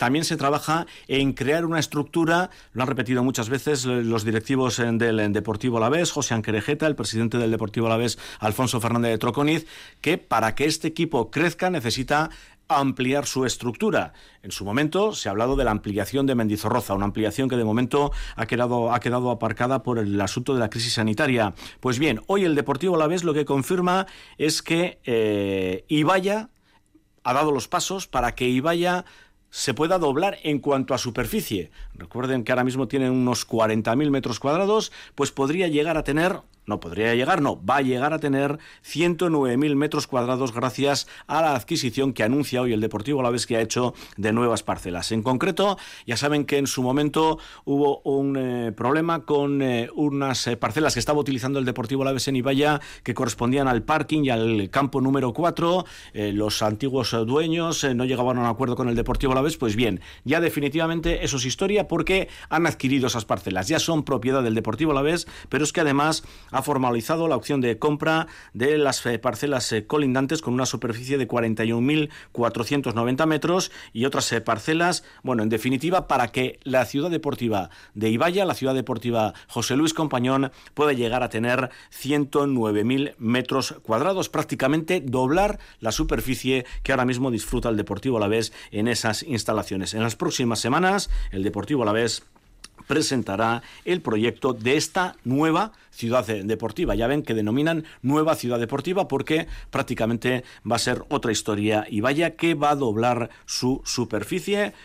también se trabaja en crear una estructura, lo han repetido muchas veces los directivos del Deportivo Alavés, José Anquerejeta, el presidente del Deportivo Alavés, Alfonso Fernández de Troconiz, que para que este equipo crezca necesita ampliar su estructura. En su momento se ha hablado de la ampliación de Mendizorroza, una ampliación que de momento ha quedado aparcada por el asunto de la crisis sanitaria. Pues bien, hoy el Deportivo Alavés lo que confirma es que Ibaya ha dado los pasos para que Ibaya se pueda doblar en cuanto a superficie. Recuerden que ahora mismo tienen unos 40.000 metros cuadrados, pues podría llegar a tener... va a llegar a tener 109.000 metros cuadrados gracias a la adquisición que anuncia hoy el Deportivo Alavés que ha hecho de nuevas parcelas. En concreto, ya saben que en su momento hubo un problema con unas parcelas que estaba utilizando el Deportivo Alavés en Ibaya que correspondían al parking y al campo número 4. Los antiguos dueños no llegaban a un acuerdo con el Deportivo Alavés. Pues bien, ya definitivamente eso es historia porque han adquirido esas parcelas. Ya son propiedad del Deportivo Alavés, pero es que además ha formalizado la opción de compra de las parcelas colindantes con una superficie de 41.490 metros y otras parcelas, bueno, en definitiva, para que la ciudad deportiva de Ibaya, la ciudad deportiva José Luis Compañón, pueda llegar a tener 109.000 metros cuadrados, prácticamente doblar la superficie que ahora mismo disfruta el Deportivo Alavés en esas instalaciones. En las próximas semanas, el Deportivo Alavés presentará el proyecto de esta nueva ciudad deportiva. Ya ven que denominan nueva ciudad deportiva porque prácticamente va a ser otra historia y vaya que va a doblar su superficie